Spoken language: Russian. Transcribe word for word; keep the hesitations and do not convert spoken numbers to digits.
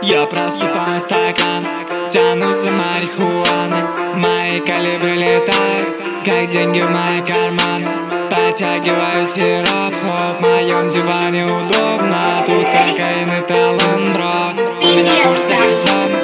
Я просыпаю стакан, тянусь за марихуаной. Мои калибры летают, как деньги в мои карманы. Потягиваю сироп, хоп, в моем диване удобно. Тут кокаин и талон, бро. У меня курс горизонт.